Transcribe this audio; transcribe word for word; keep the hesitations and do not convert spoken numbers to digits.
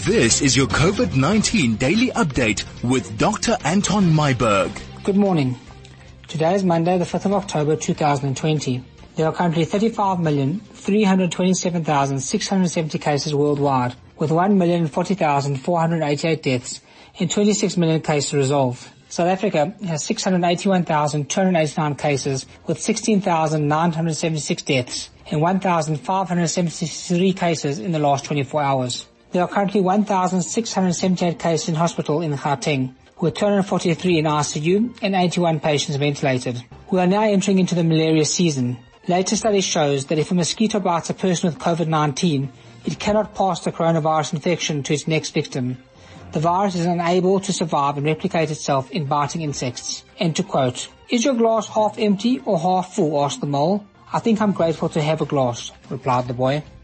This is your COVID nineteen daily update with Doctor Anton Myburgh. Good morning. Today is Monday, the fifth of October, two thousand twenty. There are currently thirty-five million, three hundred twenty-seven thousand, six hundred seventy cases worldwide, with one million, forty thousand, four hundred eighty-eight deaths and twenty-six million cases resolved. South Africa has six hundred eighty-one thousand, two hundred eighty-nine cases with sixteen thousand, nine hundred seventy-six deaths and one thousand, five hundred seventy-three cases in the last twenty-four hours. There are currently one thousand, six hundred seventy-eight cases in hospital in Gauteng, with two hundred forty-three in I C U and eighty-one patients ventilated. We are now entering into the malaria season. Latest study shows that if a mosquito bites a person with COVID nineteen, it cannot pass the coronavirus infection to its next victim. The virus is unable to survive and replicate itself in biting insects. And to quote, "Is your glass half empty or half full?" asked the mole. "I think I'm grateful to have a glass," replied the boy.